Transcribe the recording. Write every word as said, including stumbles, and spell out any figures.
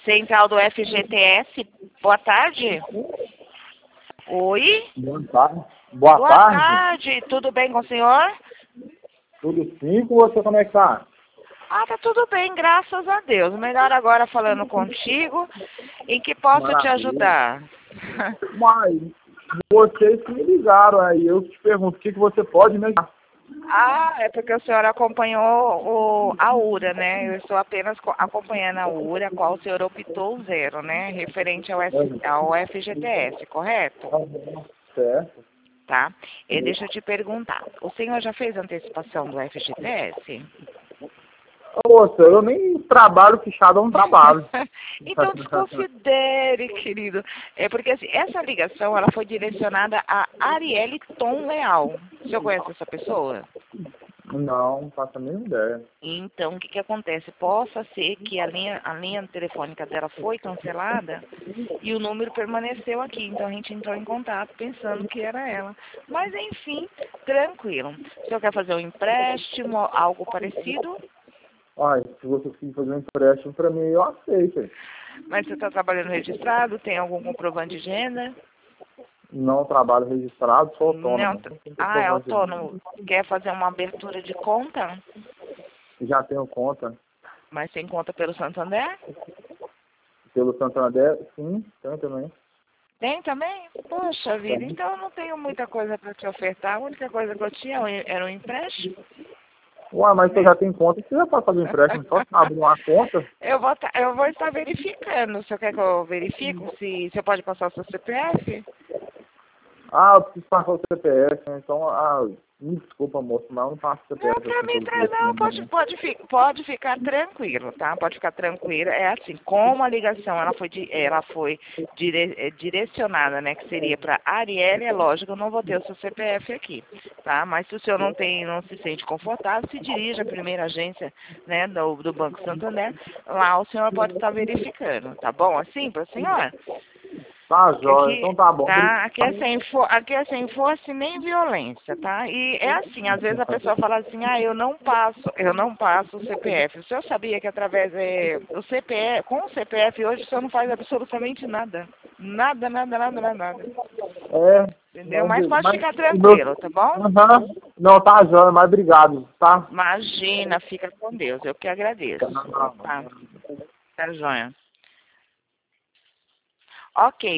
Central do F G T S, boa tarde. Oi? Boa tarde. Boa, Boa tarde. tarde, tudo bem com o senhor? Tudo sim com você, como é que tá? Ah, tá tudo bem, graças a Deus. Melhor agora falando contigo. Em que posso te Maravilha. ajudar? Mas vocês que me ligaram aí, eu te pergunto, o que, que você pode me ajudar? Ah, é porque o senhor acompanhou o, a URA, né? Eu estou apenas co- acompanhando a URA, a qual o senhor optou zero, né? Referente ao, F, ao F G T S, correto? Certo. Tá? E deixa eu te perguntar, o senhor já fez antecipação do F G T S? Moça, eu nem trabalho fichado, eu não trabalho. Então desconsidere, querido. É porque assim, essa ligação ela foi direcionada a Arielle Tom Leal. O senhor conhece essa pessoa? Não, não faço a mínima ideia. Então, o que, que acontece? Possa ser que a linha, a linha telefônica dela foi cancelada e o número permaneceu aqui. Então, a gente entrou em contato pensando que era ela. Mas, enfim, tranquilo. O senhor quer fazer um empréstimo, algo parecido? Ai, se você conseguir fazer um empréstimo pra mim, eu aceito. Mas você está trabalhando registrado? Tem algum comprovante de renda? Não trabalho registrado, sou Não. autônomo. Ah, é autônomo. Quer fazer uma abertura de conta? Já tenho conta Mas tem conta pelo Santander? pelo Santander, sim, tenho também. Tem também? Poxa vida, então eu não tenho muita coisa para te ofertar. A única coisa que eu tinha era um empréstimo. Ué, mas você já tem conta, você já pode fazer um empréstimo, só abrir uma conta. Eu vou, tá, eu vou estar verificando. O senhor quer que eu verifique se você pode passar o seu C P F? Ah, eu preciso passar o C P F, né? Então, ah, me desculpa, moço, mas eu não passo o C P Não, F pra assim mim, todo tra- dia. não, pode, pode, fi- pode ficar tranquilo, tá? Pode ficar tranquilo. É assim, como a ligação ela foi, di- ela foi dire- eh, direcionada, né? Que seria para Arielle, é lógico, eu não vou ter o seu C P F aqui, tá? Mas se o senhor não tem, não se sente confortável, se dirija à primeira agência, né? Do, do Banco Santander. Lá o senhor pode estar verificando, tá bom? Assim, para senhor? Tá, Que jóia, aqui, então tá bom. tá? Aqui é sem for, aqui é sem força e nem violência, tá? E é assim, às vezes a pessoa fala assim, ah, eu não passo, eu não passo o C P F. O senhor sabia que através é, o C P F, com o C P F hoje o senhor não faz absolutamente nada. Nada, nada, nada, nada, nada. É, Entendeu? Mas mas, pode mas ficar o meu... tranquilo, tá bom? Aham. Não, tá, jóia, mas obrigado, tá? Imagina, fica com Deus. Eu que agradeço. Tá, tá joia. Ok.